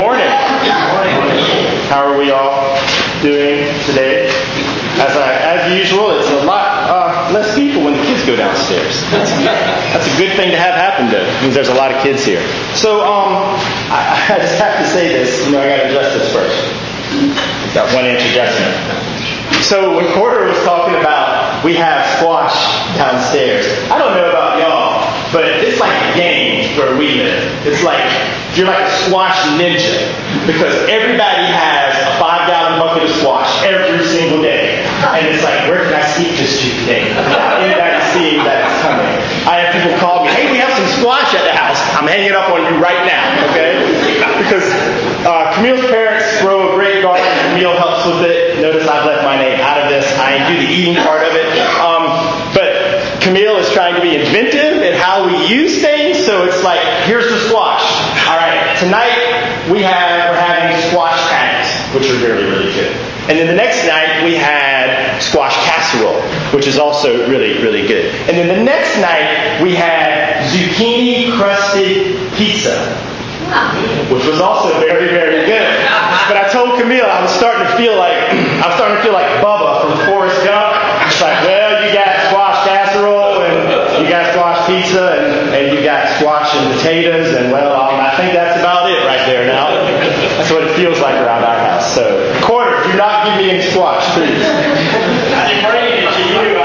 Morning. How are we all doing today? As usual, it's a lot less people when the kids go downstairs. That's a good thing to have happen, though. It means there's a lot of kids here. So, I just have to say this. I got to address this first. That one introduction. So, when Porter was talking about we have squash downstairs, I don't know about y'all, but it's like a game where we live. It's like you're like a squash ninja because everybody has a 5-gallon bucket of squash every single day. And it's like, where can I sneak this to today without anybody seeing that it's coming? I have people call me, hey, we have some squash at the house. I'm hanging it up on you right now, okay? Because Camille's parents grow a great garden. Camille helps with it. Notice I've left my name out of this. I do the eating part of it. But Camille is trying to be inventive in how we use things. So it's like, here's the squash. All right, tonight we're having squash patties, which are really, really good. And then the next night we had squash casserole, which is also really, really good. And then the next night we had zucchini crusted pizza, which was also very, very good. But I told Camille I was starting to feel like Bubba from Forrest Gump. It's like, well, you got squash casserole and you got squash pizza and you got squash and potatoes and I think that's about it right there now. That's what it feels like around our house. So, Quarter, do not give me any squash, please. I'm bringing it to you.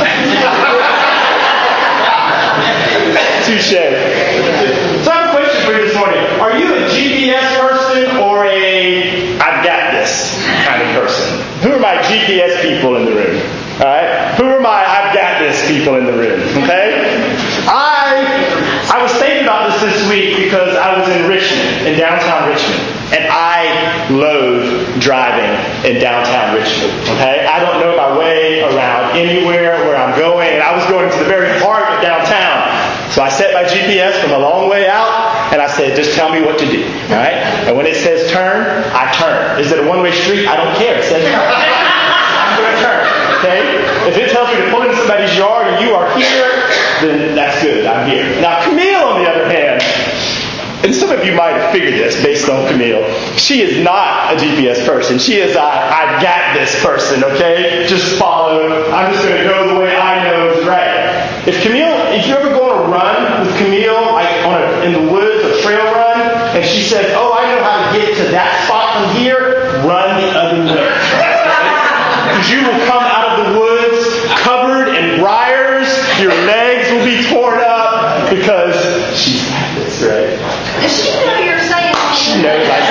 Touche. So I have a question for you this morning. Are you a GPS person or a I've got this kind of person? Who are my GPS people in the room? All right? Who are my I've got this people in the room? Okay? I was thinking about this week because I was in Richmond, in downtown Richmond, and I loathe driving in downtown Richmond. Okay? I don't know my way around anywhere where I'm going, and I was going to the very heart of downtown. So I set my GPS from a long way out, and I said, just tell me what to do. All right? And when it says turn, I turn. Is it a one-way street? I don't care. It says turn. I'm going to turn. Okay? If it tells me to pull into somebody's yard and you are here, then that's good. I'm here. Now, Camille, on the other hand, and some of you might have figured this based on Camille, she is not a GPS person. She is I've got this person, okay? Just follow. I'm just going to go the way I know is right. If you ever go on a run with Camille, like in the woods, a trail run, and she says, oh, I know how to get to that spot from here, run the other way. Because you will come out of the woods covered in briars, your legs will be torn up because she's got this, right? Does she know you're saying that? She knows I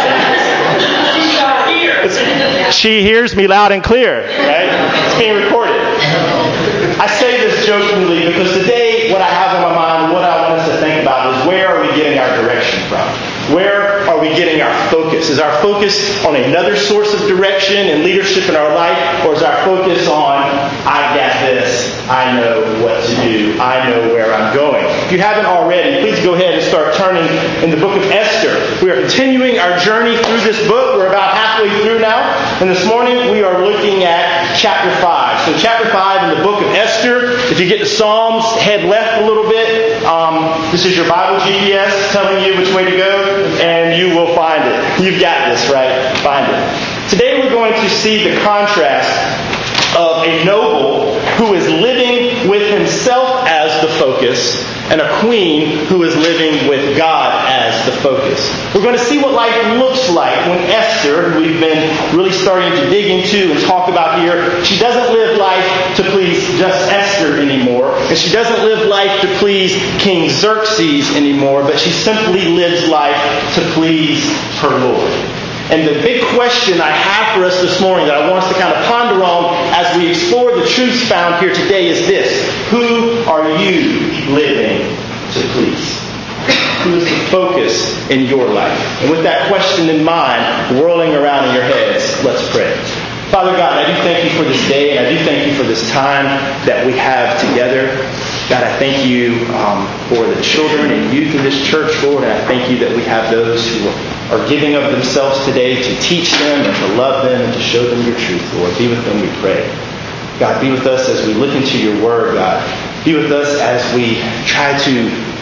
say this. She hears me loud and clear, right? It's being recorded. I say this jokingly because today what I have on my mind, what I want us to think about is where are we getting our direction from? Where are we getting our focus? Is our focus on another source of direction and leadership in our life? Or is our focus on, I've got this, I know what to do, I know where I'm going? If you haven't already, please go ahead and start turning in the book of Esther. We are continuing our journey through this book. We're about halfway through now. And this morning we are looking at chapter 5. So chapter 5 in the book of Esther. If you get to Psalms, head left a little bit. This is your Bible GPS telling you which way to go, and you will find it. You've got this, right? Find it. Today we're going to see the contrast of a noble who is living with himself as the focus and a queen who is living with God as the focus. We're going to see what life looks like when Esther, who we've been really starting to dig into and talk about here, she doesn't live life to please just Esther anymore, and she doesn't live life to please King Xerxes anymore, but she simply lives life to please her Lord. And the big question I have for us this morning that I want us to kind of ponder on as we explore the truths found here today is this. Who are you living to please? Who is the focus in your life? And with that question in mind, whirling around in your heads, let's pray. Father God, I do thank you for this day, and I do thank you for this time that we have together. God, I thank you for the children and youth in this church, Lord, and I thank you that we have those who are giving of themselves today to teach them and to love them and to show them your truth, Lord. Be with them, we pray. God, be with us as we look into your word, God. Be with us as we try to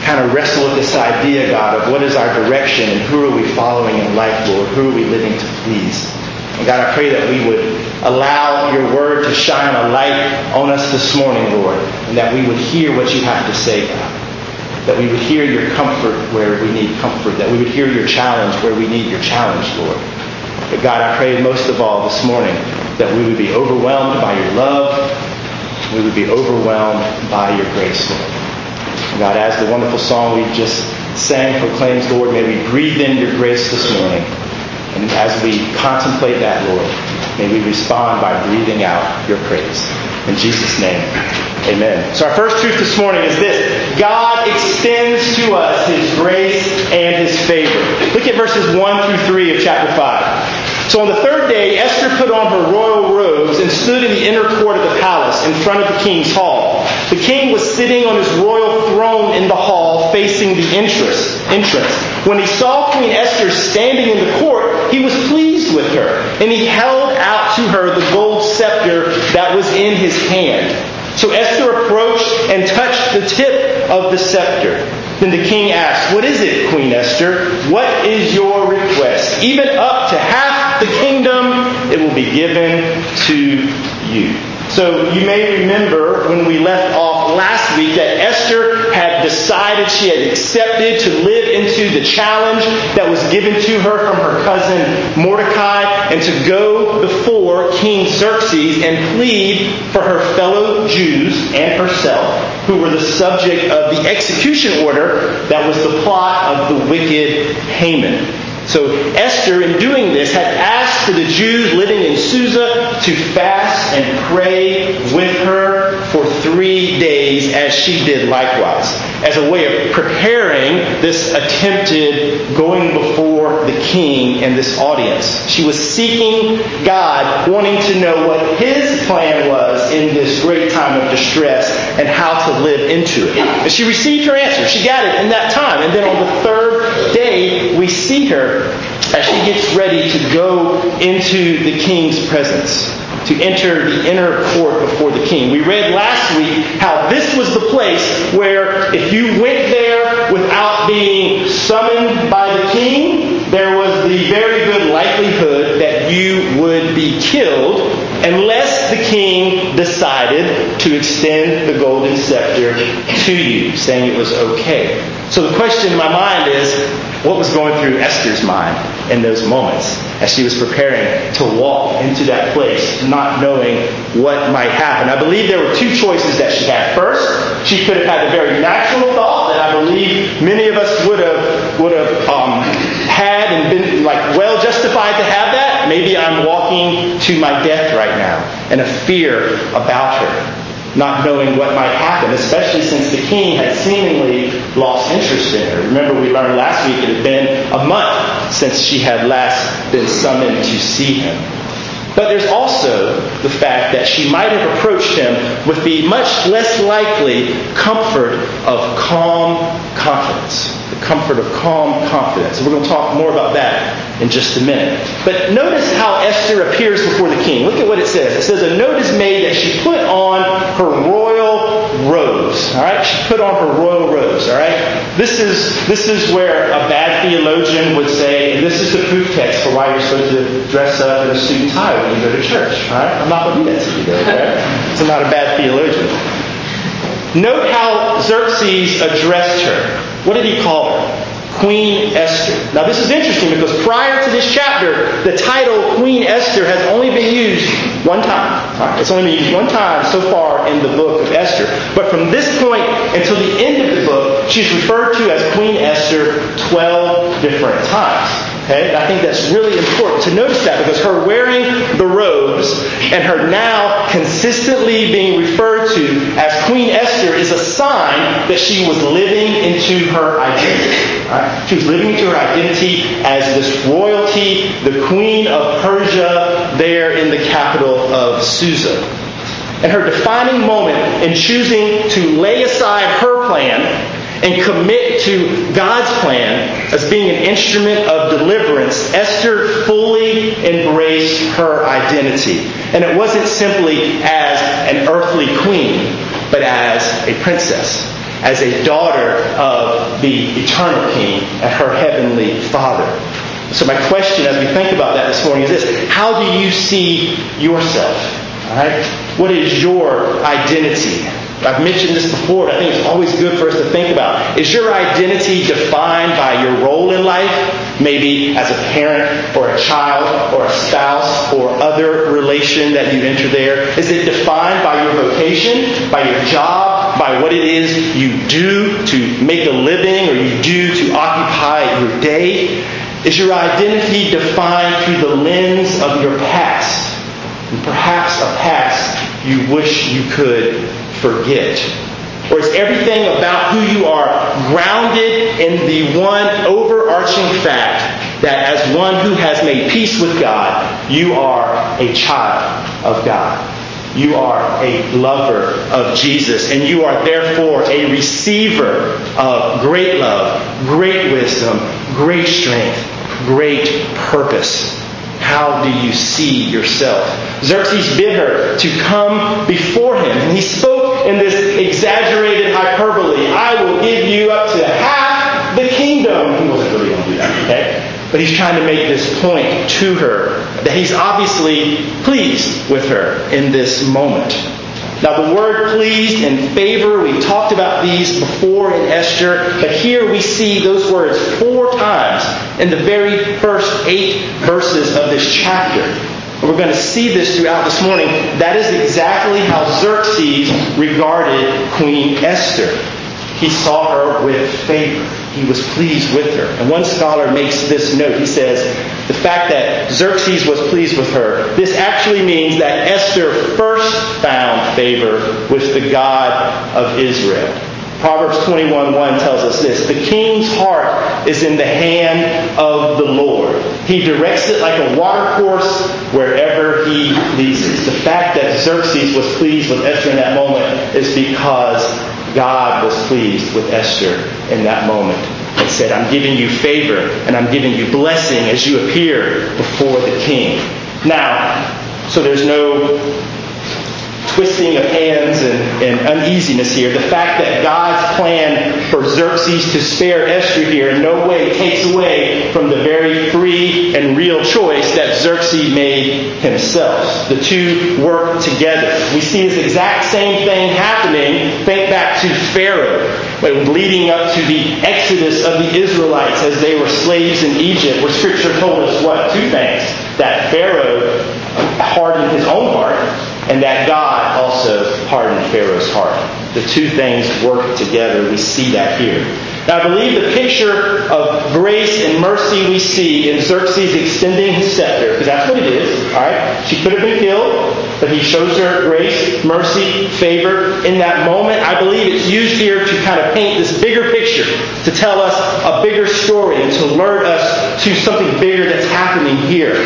kind of wrestle with this idea, God, of what is our direction and who are we following in life, Lord? Who are we living to please? And God, I pray that we would allow your word to shine a light on us this morning, Lord, and that we would hear what you have to say, God. That we would hear your comfort where we need comfort. That we would hear your challenge where we need your challenge, Lord. But God, I pray most of all this morning that we would be overwhelmed by your love. We would be overwhelmed by your grace, Lord. And God, as the wonderful song we just sang proclaims, Lord, may we breathe in your grace this morning. And as we contemplate that, Lord, may we respond by breathing out your praise. In Jesus' name, amen. So our first truth this morning is this: God extends to us his grace and his favor. Look at verses 1 through 3 of chapter 5. So on the third day, Esther put on her royal robes and stood in the inner court of the palace in front of the king's hall. The king was sitting on his royal throne in the hall facing the entrance. When he saw Queen Esther standing in the court, he was pleased with her, and he held out to her the gold scepter that was in his hand. So Esther approached and touched the tip of the scepter. Then the king asked, "What is it, Queen Esther? What is your request? Even up to half the kingdom, it will be given to you." So you may remember when we left off last week that Esther had decided, she had accepted to live into the challenge that was given to her from her cousin Mordecai, and to go before King Xerxes and plead for her fellow Jews and herself, who were the subject of the execution order that was the plot of the wicked Haman. So Esther, in doing this, had asked for the Jews living in Susa to fast and pray with her for 3 days, as she did likewise, as a way of preparing this attempted going before the king and this audience. She was seeking God, wanting to know what his plan was in this great time of distress and how to live into it. And she received her answer. She got it in that time. And then on the third day, we see her as she gets ready to go into the king's presence, to enter the inner court before the king. We read last week how this was the place where if you went there without being summoned by the king, there was the very good likelihood that you would be killed unless the king decided to extend the golden scepter to you, saying it was okay. So the question in my mind is, what was going through Esther's mind in those moments as she was preparing to walk into that place, not knowing what might happen? I believe there were two choices that she had. First, she could have had the very natural thought that I believe many of us would have had and been well justified to have that. Maybe I'm walking to my death right now, and a fear about her, not knowing what might happen, especially since the king had seemingly lost interest in her. Remember, we learned last week it had been a month since she had last been summoned to see him. But there's also the fact that she might have approached him with the much less likely comfort of calm confidence. The comfort of calm confidence. We're going to talk more about that in just a minute. But notice how Esther appears before the king. Look at what it says. It says, a note is made that she put on her royal robes. All right? She put on her royal robes. All right? This is where a bad theologian would say, and this is the proof text for why you're supposed to dress up in a suit and tie when you go to church. All right? I'm not going to do that to you, though. Okay? So I'm not a bad theologian. Note how Xerxes addressed her. What did he call her? Queen Esther. Now this is interesting because prior to this chapter, the title Queen Esther has only been used one time. Right? It's only been used one time so far in the book of Esther. But from this point until the end of the book, she's referred to as Queen Esther 12 different times. Okay? And I think that's really important to notice that, because her wearing the robes and her now consistently being referred to as Queen Esther is a sign that she was living into her identity. Right? She was living into her identity as this royalty, the queen of Persia there in the capital of Susa. And her defining moment in choosing to lay aside her plan and commit to God's plan as being an instrument of deliverance, Esther fully embraced her identity. And it wasn't simply as an earthly queen, but as a princess. as a daughter of the eternal King and her heavenly Father. So my question as we think about that this morning is this: how do you see yourself? All right? What is your identity? I've mentioned this before, but I think it's always good for us to think about. Is your identity defined by your role in life? Maybe as a parent or a child or a spouse or other relation that you enter there? Is it defined by your vocation, by your job, by what it is you do to make a living or you do to occupy your day? Is your identity defined through the lens of your past? And perhaps a past you wish you could forget? Or is everything about who you are grounded in the one overarching fact that as one who has made peace with God, you are a child of God? You are a lover of Jesus, and you are therefore a receiver of great love, great wisdom, great strength, great purpose. How do you see yourself? Xerxes bid her to come before him. And he spoke in this exaggerated hyperbole. I will give you up to half the kingdom. He wasn't really going to do that, okay? But he's trying to make this point to her that he's obviously pleased with her in this moment. Now the word pleased and favor, we talked about these before in Esther, but here we see those words 4 times in the very first 8 verses of this chapter. And we're going to see this throughout this morning. That is exactly how Xerxes regarded Queen Esther. He saw her with favor. He was pleased with her. And one scholar makes this note. He says, the fact that Xerxes was pleased with her, this actually means that Esther first found favor with the God of Israel. Proverbs 21:1 tells us this: the king's heart is in the hand of the Lord. He directs it like a watercourse wherever he pleases. The fact that Xerxes was pleased with Esther in that moment is because God was pleased with Esther in that moment and said, I'm giving you favor and I'm giving you blessing as you appear before the king. Now, so there's no twisting of hands and uneasiness here. The fact that God's plan for Xerxes to spare Esther here in no way takes away from the very free and real choice that Xerxes made himself. The two work together. We see this exact same thing happening. Think back to Pharaoh, leading up to the exodus of the Israelites as they were slaves in Egypt, where Scripture told us what? 2 things. That Pharaoh hardened his own heart, and that God also hardened Pharaoh's heart. The 2 things work together. We see that here. Now, I believe the picture of grace and mercy we see in Xerxes extending his scepter, because that's what it is. All right, she could have been killed, but he shows her grace, mercy, favor in that moment. I believe it's used here to kind of paint this bigger picture, to tell us a bigger story, and to alert us to something bigger that's happening here.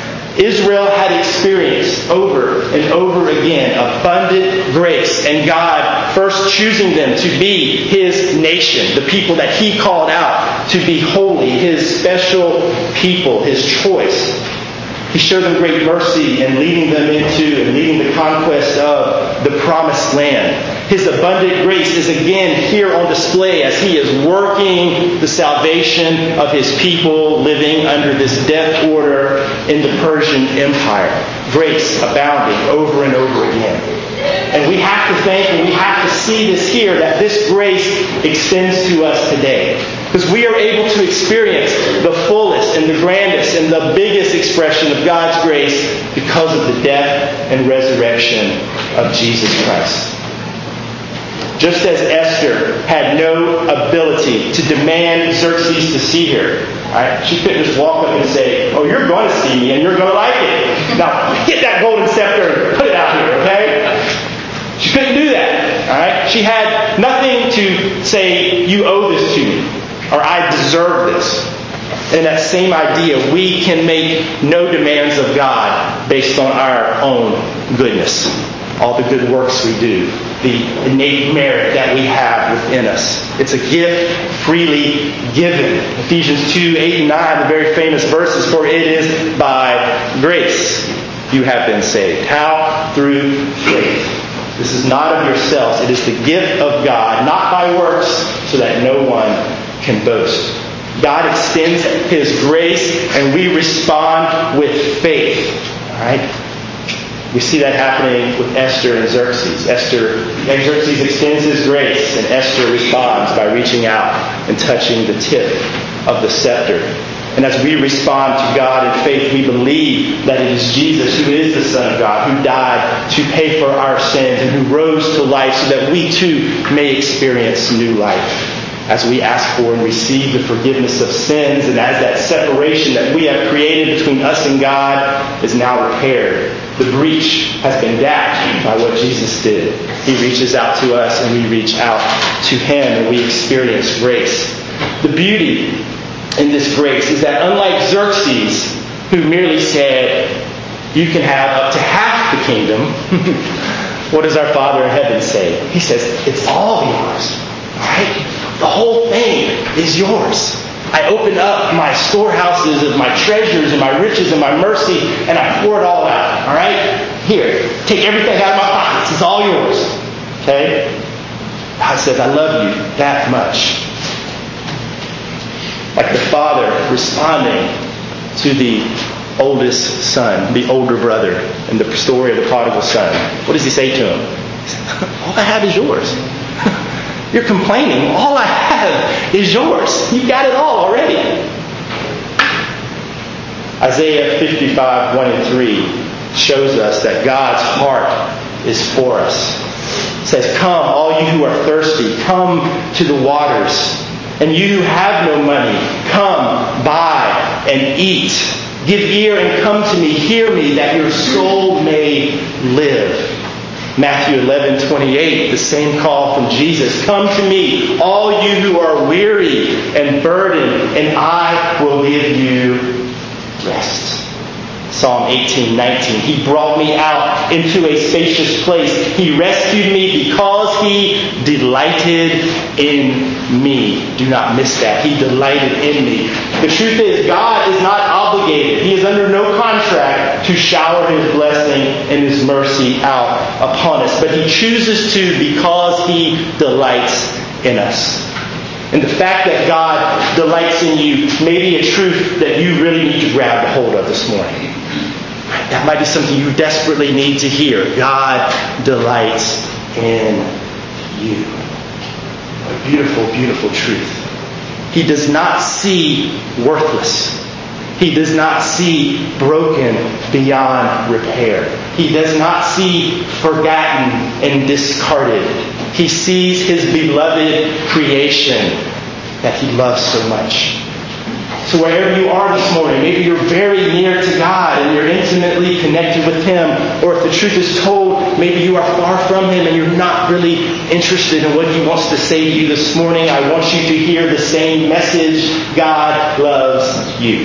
Israel had experienced over and over again abundant grace, and God first choosing them to be His nation, the people that He called out to be holy, His special people, His choice. He showed them great mercy in leading them into and leading the conquest of the promised land. His abundant grace is again here on display as He is working the salvation of His people living under this death order in the Persian Empire. Grace abounding over and over again. And we have to think and we have to see this here, that this grace extends to us today. Because we are able to experience the fullest and the grandest and the biggest expression of God's grace because of the death and resurrection of Jesus Christ. Just as Esther had no ability to demand Xerxes to see her, right? She couldn't just walk up and say, oh, you're going to see me and you're going to like it. Now, get that golden scepter and put it out here, okay? She couldn't do that, all right? She had nothing to say, you owe this to me, or I deserve this. In that same idea, we can make no demands of God based on our own goodness. All the good works we do, the innate merit that we have within us. It's a gift freely given. Ephesians 2, 8 and 9, the very famous verses, for it is by grace you have been saved. How? Through faith. This is not of yourselves. It is the gift of God, not by works, so that no one can boast. God extends His grace, and we respond with faith. All right? We see that happening with Esther and Xerxes. Xerxes extends his grace, and Esther responds by reaching out and touching the tip of the scepter. And as we respond to God in faith, we believe that it is Jesus, who is the Son of God, who died to pay for our sins and who rose to life so that we too may experience new life. As we ask for and receive the forgiveness of sins, and as that separation that we have created between us and God is now repaired. The breach has been dapped by what Jesus did. He reaches out to us and we reach out to Him and we experience grace. The beauty in this grace is that unlike Xerxes, who merely said, you can have up to half the kingdom, what does our Father in heaven say? He says, it's all yours. All right? The whole thing is yours. I open up my storehouses of my treasures and my riches and my mercy, and I pour it all out. All right? Here, take everything out of my pockets. It's all yours. Okay? God says, I love you that much. Like the father responding to the oldest son, the older brother, in the story of the prodigal son. What does he say to him? He says, all I have is yours. You're complaining. All I have is yours. You've got it all already. Isaiah 55, 1 and 3 shows us that God's heart is for us. It says, come, all you who are thirsty, come to the waters. And you who have no money, come, buy and eat. Give ear and come to me. Hear me, that your soul may live. Matthew 11:28, the same call from Jesus. Come to me, all you who are weary and burdened, and I will give you rest. Psalm 18:19. He brought me out into a spacious place. He rescued me because He delighted in me. Do not miss that. He delighted in me. The truth is, God is not obligated. He is under no contract to shower His blessing and His mercy out upon us. But He chooses to because He delights in us. And the fact that God delights in you may be a truth that you really need to grab a hold of this morning. That might be something you desperately need to hear. God delights in you. What a beautiful, beautiful truth. He does not see worthless. He does not see broken beyond repair. He does not see forgotten and discarded. He sees His beloved creation that He loves so much. So wherever you are this morning, maybe you're very near to God and you're intimately connected with Him. Or if the truth is told, maybe you are far from Him and you're not really interested in what He wants to say to you this morning. I want you to hear the same message. God loves you.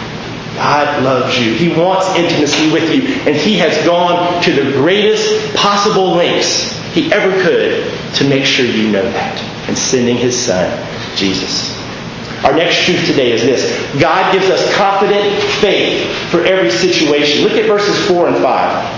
God loves you. He wants intimacy with you. And He has gone to the greatest possible lengths He ever could to make sure you know that. In sending His Son, Jesus. Our next truth today is this. God gives us confident faith for every situation. Look at verses 4 and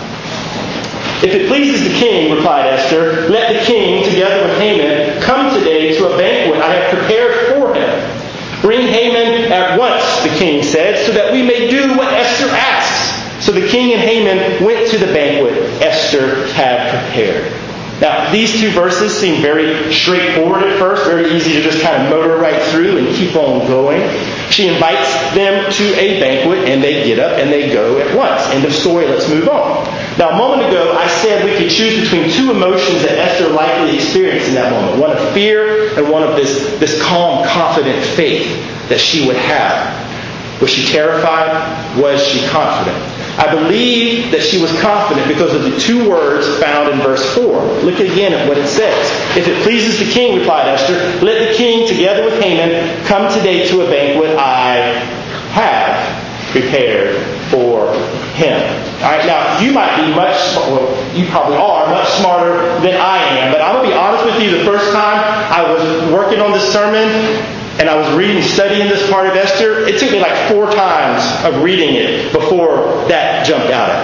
5. If it pleases the king, replied Esther, let the king, together with Haman, come today to a banquet I have prepared for him. Bring Haman at once, the king said, so that we may do what Esther asks. So the king and Haman went to the banquet Esther had prepared. Now, these two verses seem very straightforward at first, very easy to just kind of motor right through and keep on going. She invites them to a banquet, and they get up and they go at once. End of story, let's move on. Now, a moment ago, I said we could choose between two emotions that Esther likely experienced in that moment. One of fear and one of this calm, confident faith that she would have. Was she terrified? Was she confident? I believe that she was confident because of the two words found in verse 4. Look again at what it says. If it pleases the king, replied Esther, let the king, together with Haman, come today to a banquet I have prepared for him. All right, now, you might be you probably are much smarter than I am, but I'm going to be honest with you, the first time I was working on this sermon, and I was reading, studying this part of Esther, it took me like 4 times of reading it before that jumped out at me.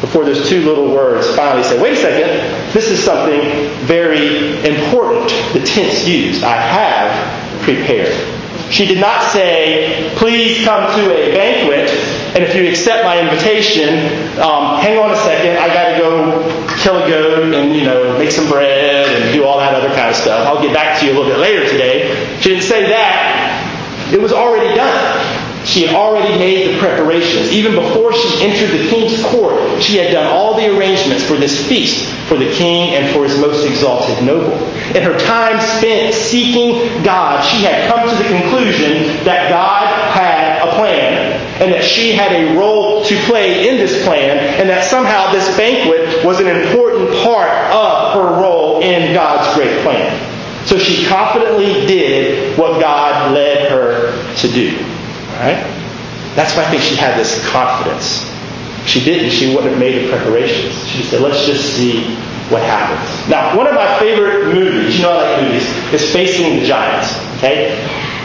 before those two little words finally said, wait a second, this is something very important. The tense used, I have prepared. She did not say, please come to a banquet, and if you accept my invitation, hang on a second, I got to go kill a goat and, make some bread and do all that other kind of stuff. I'll get back to you a little bit later today. She didn't say that. It was already done. She had already made the preparations. Even before she entered the king's court, she had done all the arrangements for this feast for the king and for his most exalted noble. In her time spent seeking God, she had come to the conclusion that God had a plan and that she had a role to play in this plan and that somehow this banquet was an important part of her role in God's great plan. So she confidently did what God led her to do. Right? That's why I think she had this confidence. If she didn't, she wouldn't have made the preparations. She just said, let's just see what happens. Now, one of my favorite movies, I like movies, is Facing the Giants. Okay?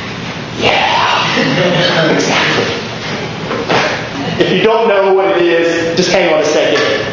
Yeah. Exactly. If you don't know what it is, just hang on a second.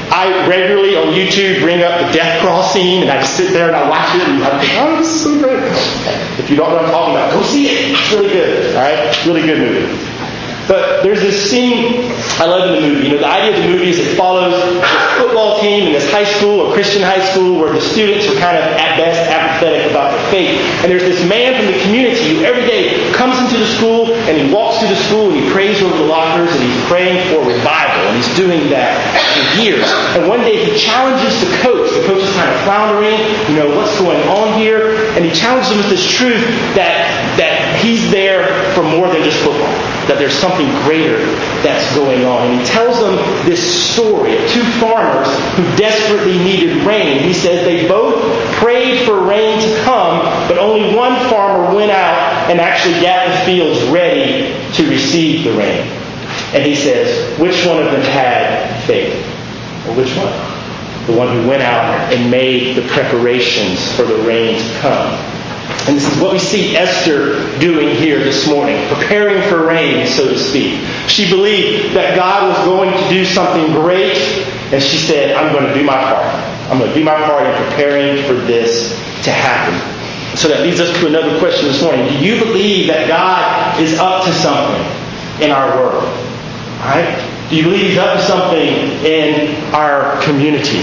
I regularly on YouTube bring up the death crawl scene, and I just sit there and I watch it, and I think, oh, this is so great. If you don't know what I'm talking about, go see it. It's really good. All right? Really good movie. But there's this scene I love in the movie. The idea of the movie is it follows this football team in this high school, or Christian high school, where the students are kind of, at best, apathetic about their faith. And there's this man from the community who every day comes into the school, and he walks through the school, and he prays over the lockers, and he's praying for revival. And he's doing that for years. And one day he challenges the coach. The coach is kind of floundering, what's going on here? And he challenges him with this truth that he's there for more than just football. That there's something greater that's going on. And he tells them this story of two farmers who desperately needed rain. He says they both prayed for rain to come, but only one farmer went out and actually got the fields ready to receive the rain. And he says, which one of them had faith? Or which one? The one who went out and made the preparations for the rain to come. And this is what we see Esther doing here this morning, preparing for rain, so to speak. She believed that God was going to do something great, and she said, I'm going to do my part. I'm going to do my part in preparing for this to happen. So that leads us to another question this morning. Do you believe that God is up to something in our world? All right? Do you believe He's up to something in our community,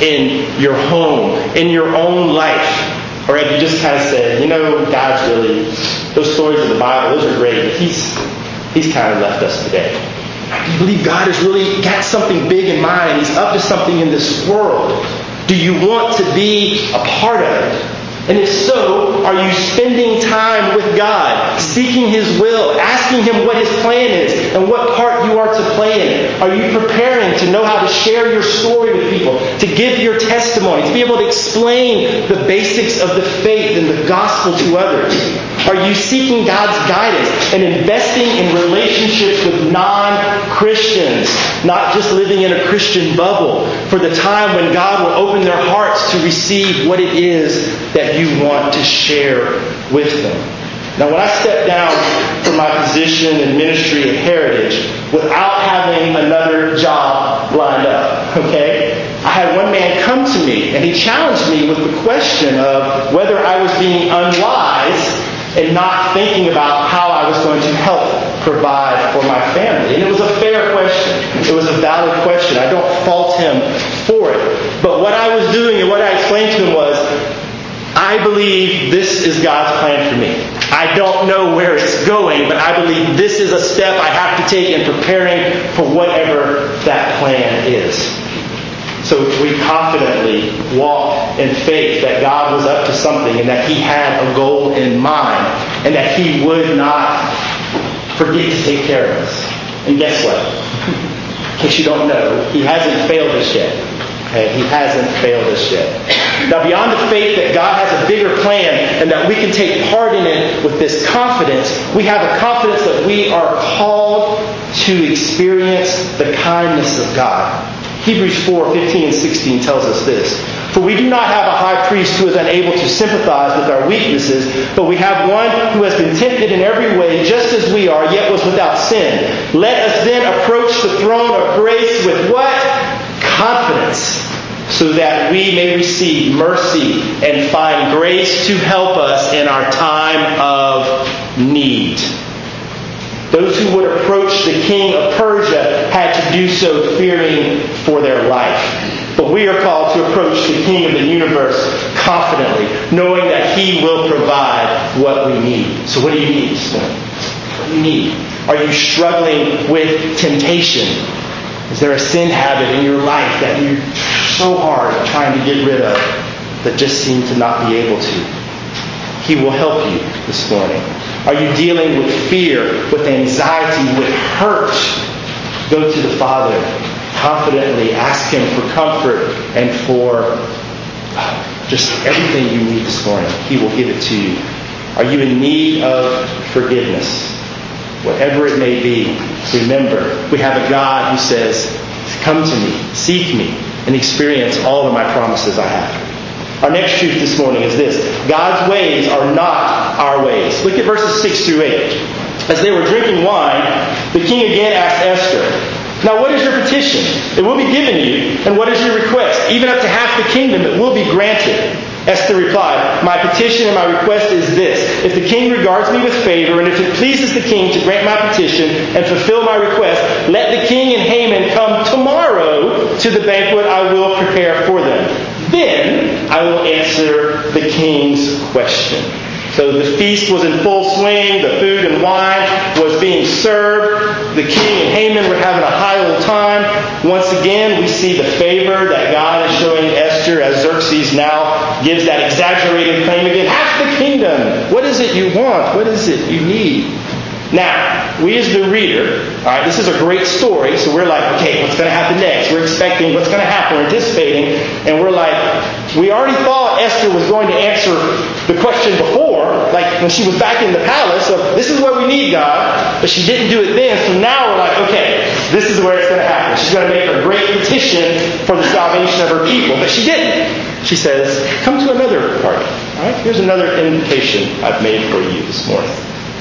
in your home, in your own life? Or have you just kind of said, God's really, those stories of the Bible, those are great, but He's kind of left us today. Do you believe God has really got something big in mind? He's up to something in this world. Do you want to be a part of it? And if so, are you spending time with God, seeking His will, asking Him what His plan is and what part you are to play in it? Are you preparing to know how to share your story with people, to give your testimony, to be able to explain the basics of the faith and the gospel to others? Are you seeking God's guidance and investing in relationships with non-Christians, not just living in a Christian bubble, for the time when God will open their hearts to receive what it is that you want to share with them? Now, when I stepped down from my position in ministry at Heritage without having another job lined up, I had one man come to me and he challenged me with the question of whether I was being unwise and not thinking about how I was going to help provide for my family. And it was a fair question. It was a valid question. I don't fault him for it. But what I was doing and what I explained to him was, I believe this is God's plan for me. I don't know where it's going, but I believe this is a step I have to take in preparing for whatever that plan is. So we confidently walk in faith that God was up to something and that He had a goal in mind and that He would not forget to take care of us. And guess what? In case you don't know, He hasn't failed us yet. He hasn't failed us yet. Now, beyond the faith that God has a bigger plan and that we can take part in it with this confidence, we have a confidence that we are called to experience the kindness of God. Hebrews 4:15 and 16 tells us this. For we do not have a high priest who is unable to sympathize with our weaknesses, but we have one who has been tempted in every way, just as we are, yet was without sin. Let us then approach the throne of grace with what? so that we may receive mercy and find grace to help us in our time of need. Those who would approach the king of Persia had to do so fearing for their life. But we are called to approach the king of the universe confidently, knowing that he will provide what we need. So what do you need this morning? What do you need? Are you struggling with temptation? Is there a sin habit in your life that you're so hard trying to get rid of that just seem to not be able to? He will help you this morning. Are you dealing with fear, with anxiety, with hurt? Go to the Father. Confidently ask Him for comfort and for just everything you need this morning. He will give it to you. Are you in need of forgiveness? Whatever it may be, remember, we have a God who says, come to me, seek me, and experience all of my promises I have. Our next truth this morning is this: God's ways are not our ways. Look at verses 6 through 8. As they were drinking wine, the king again asked Esther, now what is your petition? It will be given you. And what is your request? Even up to half the kingdom it will be granted. Esther replied, my petition and my request is this: if the king regards me with favor, and if it pleases the king to grant my petition and fulfill my request, let the king and Haman come tomorrow to the banquet I will prepare for them. Then I will answer the king's question. So the feast was in full swing. The food and wine was being served. The king and Haman were having a high old time. Once again, we see the favor that God is showing Esther as Xerxes now gives that exaggerated claim again. Half the kingdom. What is it you want? What is it you need? Now, we as the reader, all right, this is a great story, so we're like, okay, what's going to happen next? We're expecting what's going to happen. We're anticipating, and we're like, we already thought Esther was going to answer the question before, like when she was back in the palace of, this is what we need, God, but she didn't do it then, so now we're like, okay, this is where it's going to happen. She's going to make a great petition for the salvation of her people, but she didn't. She says, come to another party. All right, here's another invitation I've made for you this morning.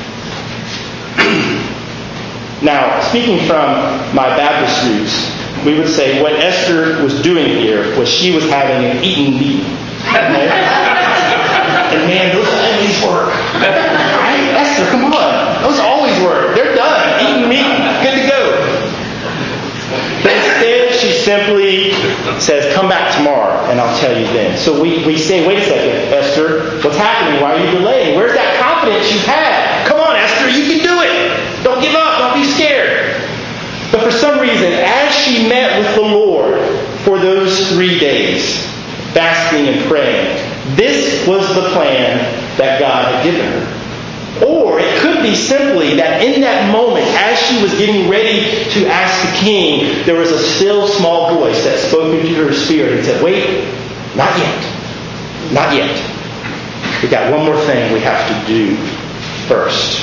Now, speaking from my Baptist roots, we would say what Esther was doing here was she was having an eating meeting. Okay? And man, those always work. Right? Esther, come on. Those always work. They're done. Eating meeting. Good to go. But instead, she simply says, come back tomorrow and I'll tell you then. So we say, wait a second, Esther, what's happening? Why are you delaying? Where's that confidence you've had? Come on, Esther, you can do it. Don't give up. Don't be scared. But for some reason, as she met with the Lord for those 3 days, fasting and praying, this was the plan that God had given her. Or it could be simply that in that moment, as she was getting ready to ask the king, there was a still small voice that spoke into her spirit and said, wait, not yet. Not yet. We've got one more thing we have to do first.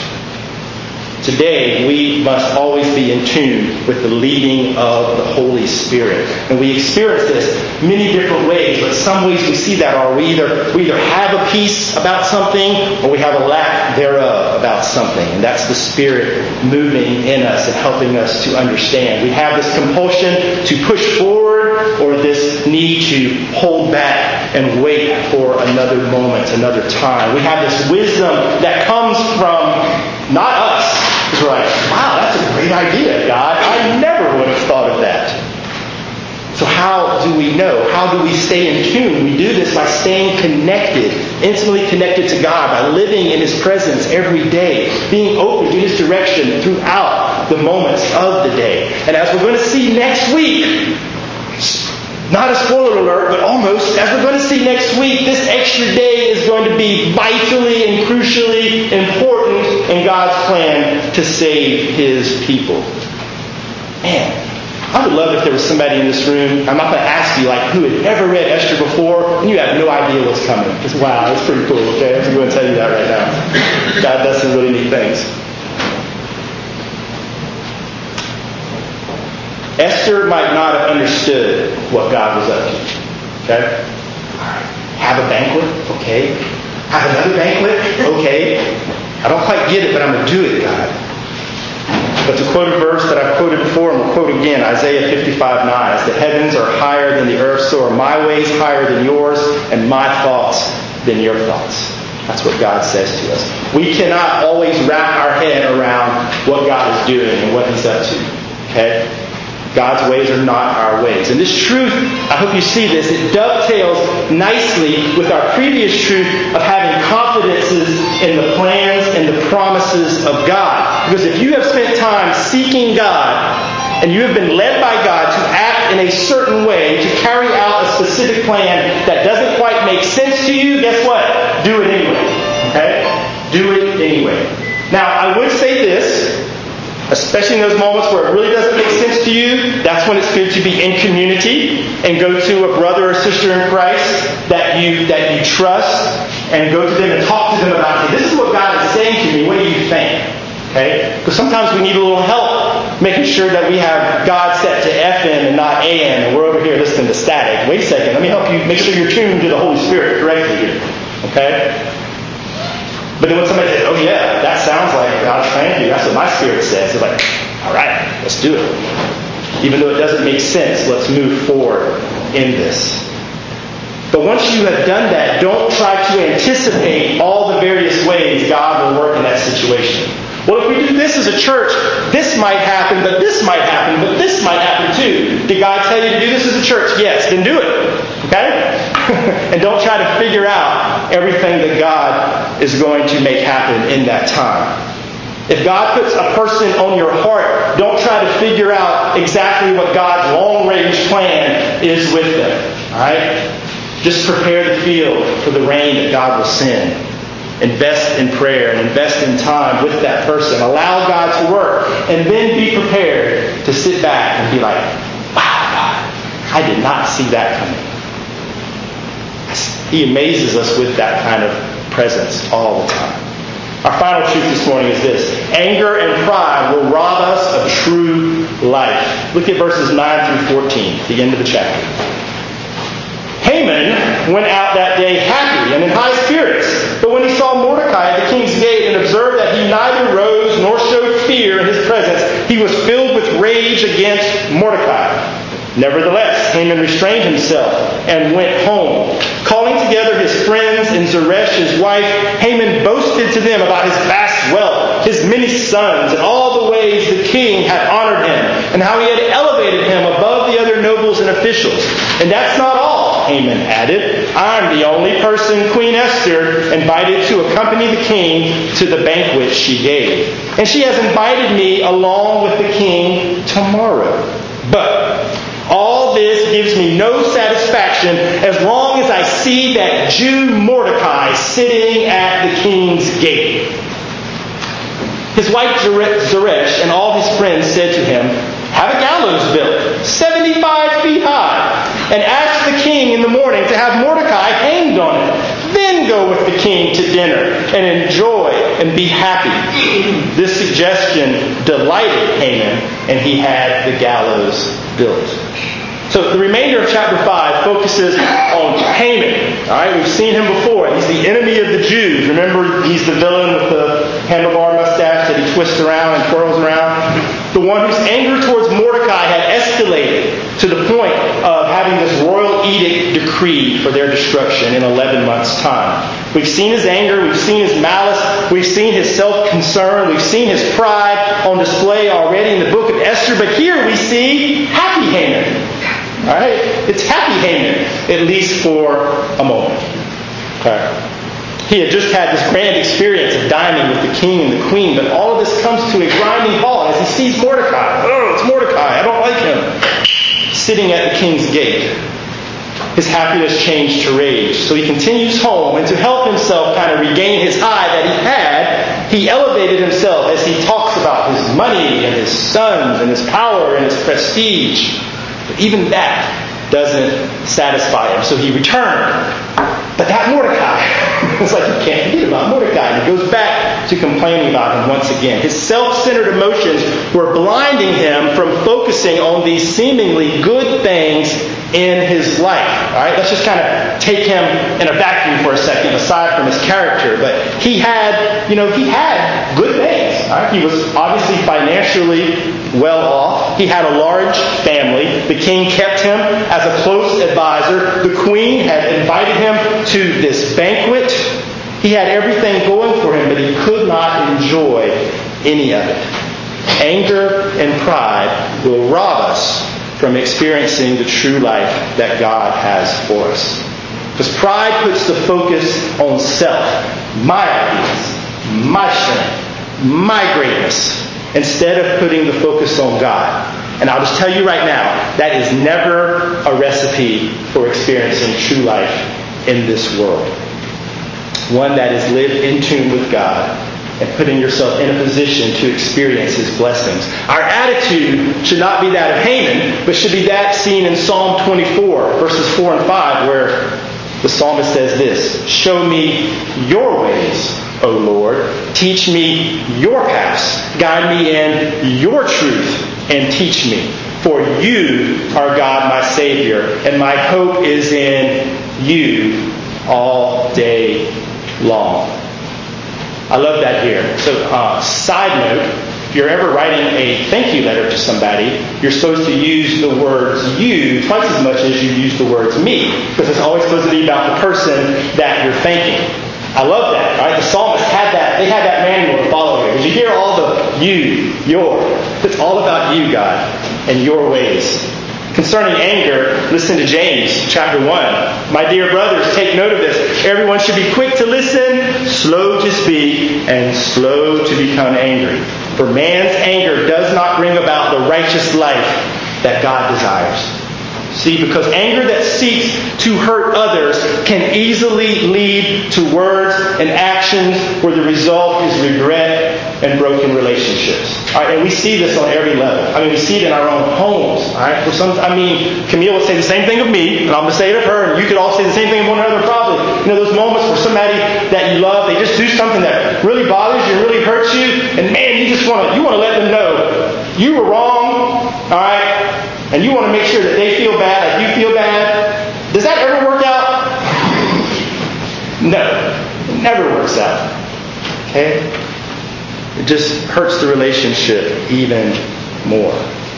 Today, we must always be in tune with the leading of the Holy Spirit. And we experience this many different ways, but some ways we see that are we either have a peace about something or we have a lack thereof about something. And that's the Spirit moving in us and helping us to understand. We have this compulsion to push forward or this need to hold back and wait for another moment, another time. We have this wisdom that comes from not us. It's right. Wow, that's a great idea, God. I never would have thought of that. So how do we know? How do we stay in tune? We do this by staying connected, intimately connected to God, by living in His presence every day, being open to His direction throughout the moments of the day. And as we're going to see next week, not a spoiler alert, but almost, as we're going to see next week, this extra day is going to be vitally and crucially important in God's plan to save His people. Man, I would love if there was somebody in this room, I'm not going to ask you like who had ever read Esther before, and you have no idea what's coming. Just wow, that's pretty cool, okay? I'm going to tell you that right now. God does some really neat things. Esther might not have understood what God was up to. Okay? Have a banquet? Okay. Have another banquet? Okay. I don't quite get it, but I'm going to do it, God. But to quote a verse that I've quoted before and will quote again, Isaiah 55:9, as the heavens are higher than the earth, so are my ways higher than yours, and my thoughts than your thoughts. That's what God says to us. We cannot always wrap our head around what God is doing and what He's up to. Okay? God's ways are not our ways. And this truth, I hope you see this, it dovetails nicely with our previous truth of having confidences in the plans and the promises of God. Because if you have spent time seeking God, and you have been led by God to act in a certain way, to carry out a specific plan that doesn't quite make sense to you, guess what? Do it anyway. Okay? Do it anyway. Now, I would say this, especially in those moments where it really doesn't make sense to you, that's when it's good to be in community and go to a brother or sister in Christ that you trust and go to them and talk to them about, hey, this is what God is saying to me. What do you think? Okay? Because sometimes we need a little help making sure that we have God set to FM and not AM, and we're over here listening to static. Wait a second, let me help you make sure you're tuned to the Holy Spirit correctly here. Okay? But then when somebody says, oh yeah, that sounds like God's trying to do, that's what my spirit says, it's like, all right, let's do it. Even though it doesn't make sense, let's move forward in this. But once you have done that, don't try to anticipate all the various ways God will work in that situation. Well, if we do this as a church, this might happen, but this might happen, but this might happen too. Did God tell you to do this as a church? Yes, then do it. Okay? And don't try to figure out everything that God is going to make happen in that time. If God puts a person on your heart, don't try to figure out exactly what God's long-range plan is with them. Alright? Just prepare the field for the rain that God will send. Invest in prayer and invest in time with that person. Allow God to work. And then be prepared to sit back and be like, wow, God, I did not see that coming. He amazes us with that kind of presence all the time. Our final truth this morning is this. Anger and pride will rob us of true life. Look at verses 9 through 14, the end of the chapter. Haman went out that day happy and in high spirits. But when he saw Mordecai at the king's gate and observed that he neither rose nor showed fear in his presence, he was filled with rage against Mordecai. Nevertheless, Haman restrained himself and went home. Calling together his friends and Zeresh, his wife, Haman boasted to them about his vast wealth, his many sons, and all the ways the king had honored him, and how he had elevated him above the other nobles and officials. And that's not all, Haman added. I'm the only person Queen Esther invited to accompany the king to the banquet she gave. And she has invited me along with the king tomorrow. But all this gives me no satisfaction as long as I see that Jew Mordecai sitting at the king's gate. His wife Zeresh and all his friends said to him, have a gallows built, 75 feet high, and ask the king in the morning to have Mordecai hanged on it. Then go with the king to dinner and enjoy and be happy. This suggestion delighted Haman, and he had the gallows built. So the remainder of chapter 5 focuses on Haman. All right, we've seen him before. He's the enemy of the Jews. Remember, he's the villain with the handlebar mustache that he twists around and twirls around. The one whose anger towards Mordecai had escalated to the point of having this royal edict decreed for their destruction in 11 months' time. We've seen his anger. We've seen his malice. We've seen his self-concern. We've seen his pride on display already in the book of Esther. But here we see happy Haman. All right? It's happy Haman, at least for a moment. Okay. He had just had this grand experience of dining with the king and the queen, but all of this comes to a grinding halt as he sees Mordecai. Oh, it's Mordecai. I don't like him. Sitting at the king's gate. His happiness changed to rage. So he continues home, and to help himself kind of regain his high that he had, he elevated himself as he talks about his money and his sons and his power and his prestige. But even that doesn't satisfy him. So he returned. But that Mordecai, it's like you can't forget about Mordecai. And he goes back to complaining about him once again. His self-centered emotions were blinding him from focusing on these seemingly good things in his life. All right, let's just kind of take him in a vacuum for a second, aside from his character. But he had good things. All right? He was obviously financially well off. He had a large family. The king kept him as a close advisor. The queen had invited him to this banquet. He had everything going for him, but he could not enjoy any of it. Anger and pride will rob us from experiencing the true life that God has for us. Because pride puts the focus on self, my ideas, my strength, my greatness, instead of putting the focus on God. And I'll just tell you right now, that is never a recipe for experiencing true life in this world. One that is lived in tune with God and putting yourself in a position to experience His blessings. Our attitude should not be that of Haman, but should be that seen in Psalm 24, verses 4 and 5, where the psalmist says this: "Show me your ways, O Lord. Teach me your paths. Guide me in your truth and teach me. For you are God, my Savior, and my hope is in you all day long." I love that here. So, side note, if you're ever writing a thank you letter to somebody, you're supposed to use the words you twice as much as you use the words me, because it's always supposed to be about the person that you're thanking. I love that. Right? The psalmist had that. They had that manual to follow here. Because you hear all the you, your. It's all about you, God, and your ways. Concerning anger, listen to James chapter 1. "My dear brothers, take note of this. Everyone should be quick to listen, slow to speak, and slow to become angry. For man's anger does not bring about the righteous life that God desires." See, because anger that seeks to hurt others can easily lead to words and actions where the result is regret and broken relationships. All right, and we see this on every level. We see it in our own homes. All right, Camille will say the same thing of me, and I'm going to say it of her, and you could all say the same thing of one another probably. Those moments where somebody that you love, they just do something that really bothers you, really hurts you, and man, you want to let them know you were wrong. All right. And you want to make sure that they feel bad like you feel bad. Does that ever work out? No. It never works out. Okay? It just hurts the relationship even more.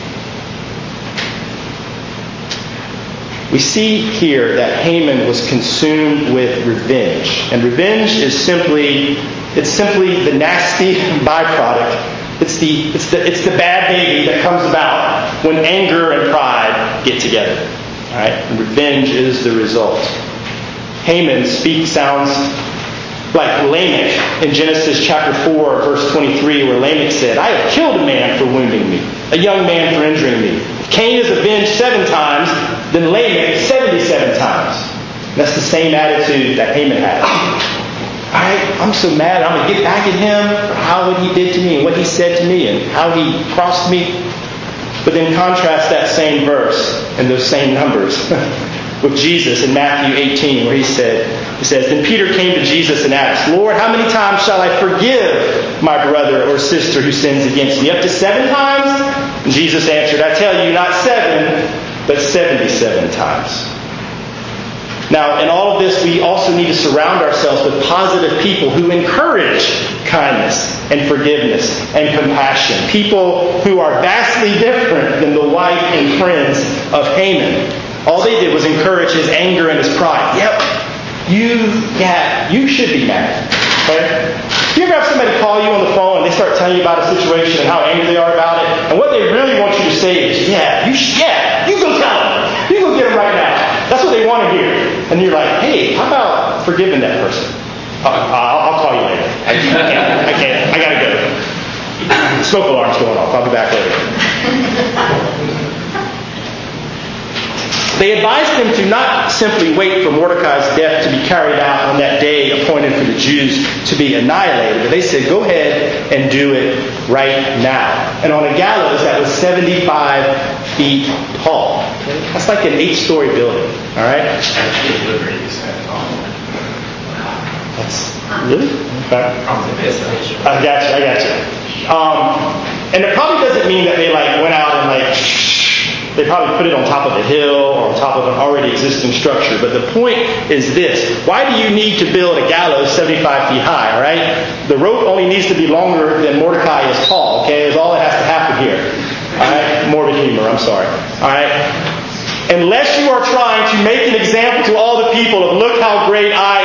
We see here that Haman was consumed with revenge. And revenge is simply the nasty byproduct. It's the bad baby that comes about when anger and pride get together. All right? And revenge is the result. Haman sounds like Lamech in Genesis chapter 4, verse 23, where Lamech said, "I have killed a man for wounding me, a young man for injuring me. If Cain is avenged 7 times, then Lamech 77 times." That's the same attitude that Haman had. I'm so mad. I'm going to get back at him for what he did to me and what he said to me and how he crossed me. But then contrast that same verse and those same numbers with Jesus in Matthew 18, where he says, "Then Peter came to Jesus and asked, 'Lord, how many times shall I forgive my brother or sister who sins against me? Up to 7 times?' And Jesus answered, 'I tell you, not 7, but 77 times.'" Now, in all of this, we also need to surround ourselves with positive people who encourage kindness and forgiveness and compassion. People who are vastly different than the wife and friends of Haman. All they did was encourage his anger and his pride. Yep, you should be mad. Okay? You ever have somebody call you on the phone and they start telling you about a situation and how angry they are about it? And what they really want you to say is, you go tell them. You go get them right now. That's what they want to hear. And you're like, "Hey, how about forgiving that person?" I'll call you later. I can't. I got to go. Smoke alarm's going off. I'll be back later. They advised him to not simply wait for Mordecai's death to be carried out on that day appointed for the Jews to be annihilated, but they said, "Go ahead and do it right now." And on a gallows that was 75 feet tall. That's like an 8-story building. All right? That's really? Okay. I got you. And it probably doesn't mean that they went out and They probably put it on top of a hill or on top of an already existing structure. But the point is this. Why do you need to build a gallows 75 feet high, all right? The rope only needs to be longer than Mordecai is tall, okay? That's all that has to happen here. All right? Morbid humor, I'm sorry. All right? Unless you are trying to make an example to all the people of look how great I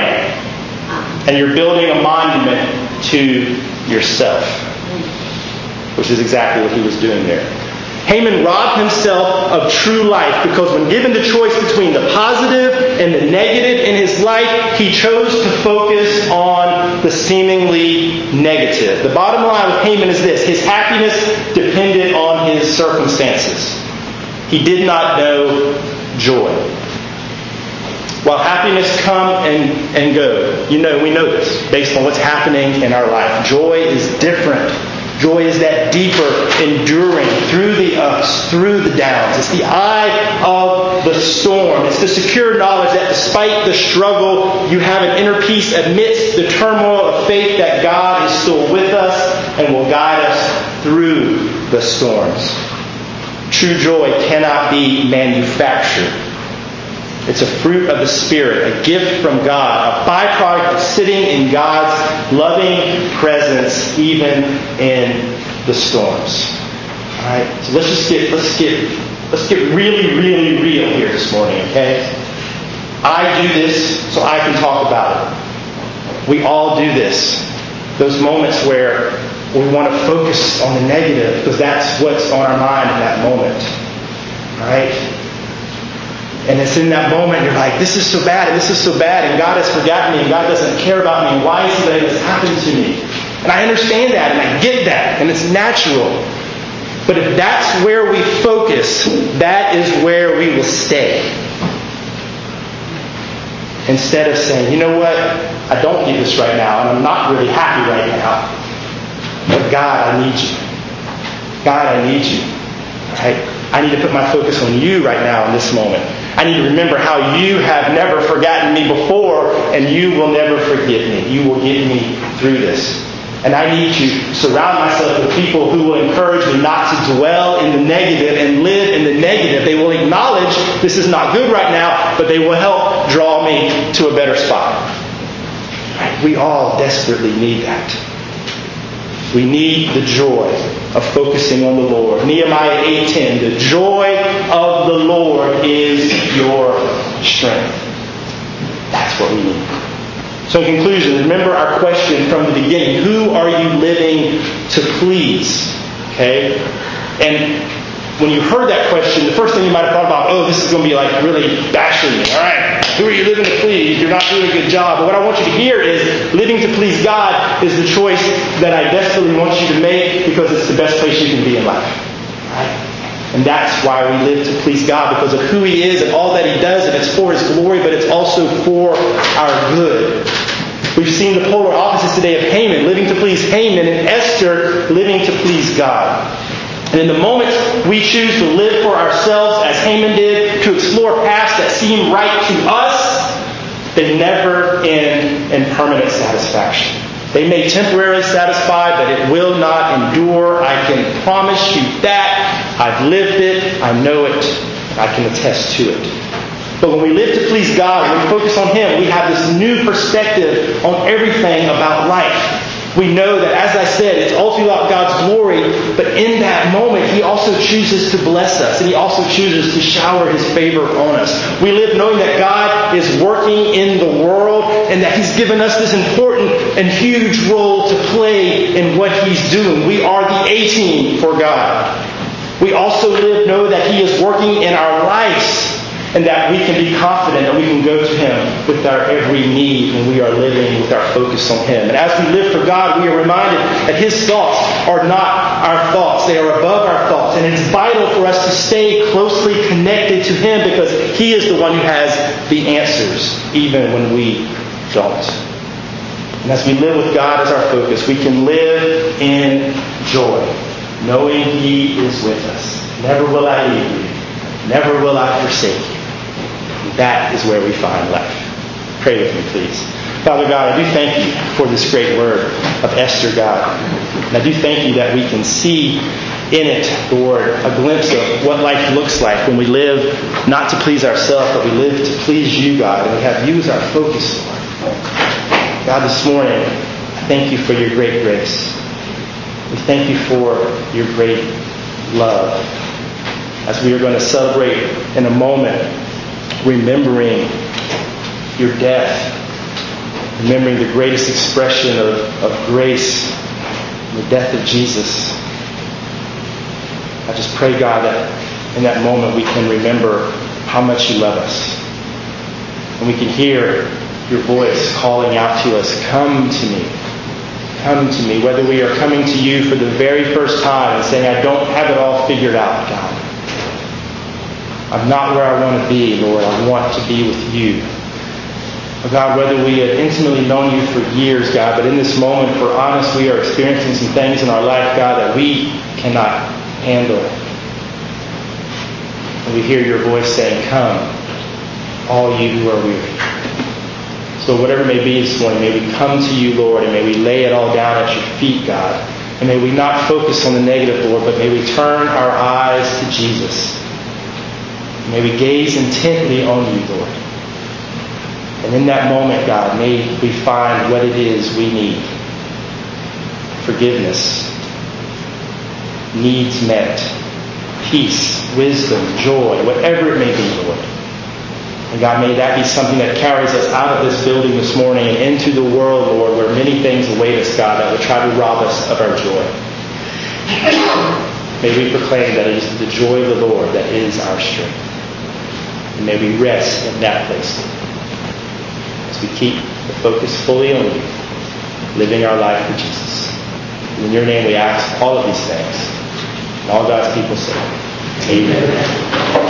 am, and you're building a monument to yourself, which is exactly what he was doing there. Haman robbed himself of true life because when given the choice between the positive and the negative in his life, he chose to focus on the seemingly negative. The bottom line with Haman is this. His happiness depended on his circumstances. He did not know joy. While happiness come and go, we know this based on what's happening in our life. Joy is different. Joy is that deeper, enduring through the ups, through the downs. It's the eye of the storm. It's the secure knowledge that despite the struggle, you have an inner peace amidst the turmoil of faith that God is still with us and will guide us through the storms. True joy cannot be manufactured. It's a fruit of the Spirit, a gift from God, a byproduct of sitting in God's loving presence even in the storms. All right, so let's get really, really real here this morning, okay? I do this so I can talk about it. We all do this. Those moments where we want to focus on the negative because that's what's on our mind in that moment. All right? And it's in that moment you're like, this is so bad, and this is so bad, and God has forgotten me, and God doesn't care about me, and why is He letting this happen to me? And I understand that, and I get that, and it's natural. But if that's where we focus, that is where we will stay. Instead of saying, you know what, I don't get this right now, and I'm not really happy right now. But God, I need you. God, I need you. Right? I need to put my focus on you right now in this moment. I need to remember how you have never forgotten me before, and you will never forget me. You will get me through this. And I need to surround myself with people who will encourage me not to dwell in the negative and live in the negative. They will acknowledge this is not good right now, but they will help draw me to a better spot. Right? We all desperately need that. We need the joy of focusing on the Lord. Nehemiah 8:10, the joy of the Lord is your strength. That's what we need. So in conclusion, remember our question from the beginning. Who are you living to please? Okay? And when you heard that question, the first thing you might have thought about, this is going to be like really bashing me. All right, who are you living to please? You're not doing a good job. But what I want you to hear is living to please God is the choice that I desperately want you to make because it's the best place you can be in life. Right? And that's why we live to please God, because of who He is and all that He does, and it's for His glory, but it's also for our good. We've seen the polar opposites today of Haman, living to please Haman, and Esther, living to please God. And in the moments we choose to live for ourselves, as Haman did, to explore paths that seem right to us, they never end in permanent satisfaction. They may temporarily satisfy, but it will not endure. I can promise you that. I've lived it. I know it. I can attest to it. But when we live to please God, when we focus on Him, we have this new perspective on everything about life. We know that, as I said, it's ultimately about God's glory, but in that moment, He also chooses to bless us, and He also chooses to shower His favor on us. We live knowing that God is working in the world, and that He's given us this important and huge role to play in what He's doing. We are the A-team for God. We also know that He is working in our lives, and that we can be confident that we can go to Him with our every need when we are living with our focus on Him. And as we live for God, we are reminded that His thoughts are not our thoughts. They are above our thoughts. And it's vital for us to stay closely connected to Him because He is the one who has the answers, even when we don't. And as we live with God as our focus, we can live in joy, knowing He is with us. Never will I leave you. Never will I forsake you. That is where we find life. Pray with me, please. Father God, I do thank You for this great word of Esther, God. And I do thank You that we can see in it, Lord, a glimpse of what life looks like when we live not to please ourselves, but we live to please you, God, and we have you as our focus, Lord. God, this morning, I thank you for your great grace. We thank you for your great love. As we are going to celebrate in a moment, remembering your death, remembering the greatest expression of grace, the death of Jesus. I just pray, God, that in that moment we can remember how much you love us. And we can hear your voice calling out to us, come to me. Come to me. Whether we are coming to you for the very first time and saying, I don't have it all figured out, God. I'm not where I want to be, Lord. I want to be with you. Oh God, whether we have intimately known you for years, God, but in this moment, if we're honest, we are experiencing some things in our life, God, that we cannot handle. And we hear your voice saying, come, all you who are weary. So whatever it may be this morning, may we come to you, Lord, and may we lay it all down at your feet, God. And may we not focus on the negative, Lord, but may we turn our eyes to Jesus. May we gaze intently on you, Lord. And in that moment, God, may we find what it is we need. Forgiveness, needs met, peace, wisdom, joy, whatever it may be, Lord. And God, may that be something that carries us out of this building this morning and into the world, Lord, where many things await us, God, that would try to rob us of our joy. May we proclaim that it is the joy of the Lord that is our strength. And may we rest in that place, Lord, as we keep the focus fully on you, living our life for Jesus. And in your name we ask all of these things. And all God's people say, amen.